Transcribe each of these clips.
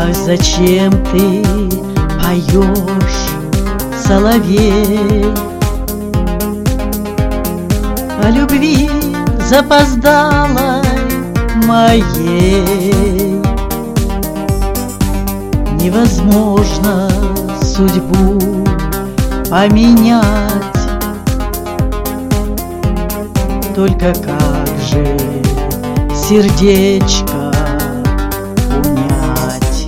Ах, зачем ты поешь, соловей, о любви запоздалой моей? Невозможно судьбу поменять, только как же сердечко унять?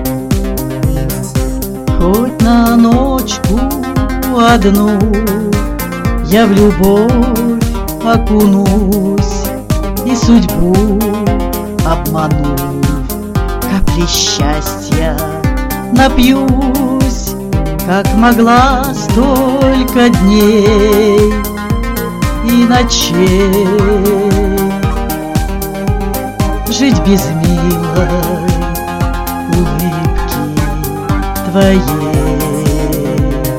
Хоть на ночку одну я в любовь окунусь и судьбу обманув, капли счастья напьюсь, как могла столько дней и ночей жить без милой улыбки твоей.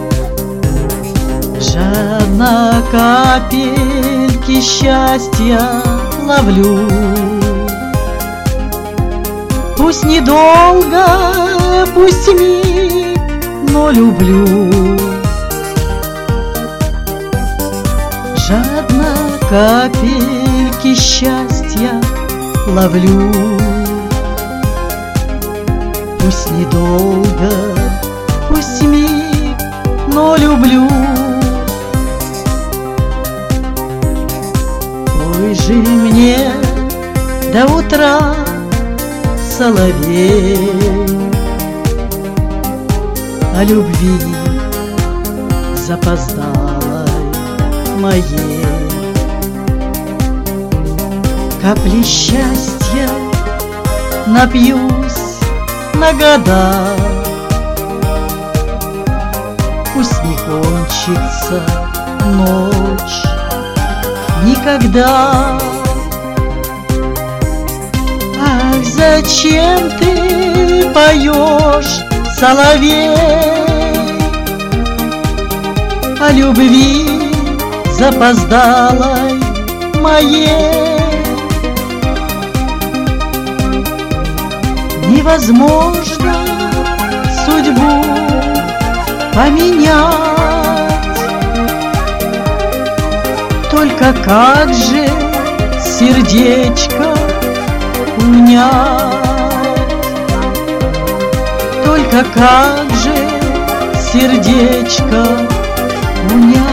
Жадно капельки счастья ловлю, пусть недолго, пусть миг, но люблю. Жадно капельки счастья ловлю, пусть недолго, пусть миг, но люблю. Пой же мне до утра, соловей, о любви запоздалой моей. Капли счастья напьюсь на года, пусть не кончится ночь никогда. Ах, зачем ты поешь, соловей, о любви запоздалой моей? Невозможно судьбу поменять, только как же сердечко унять? Только как же сердечко унять?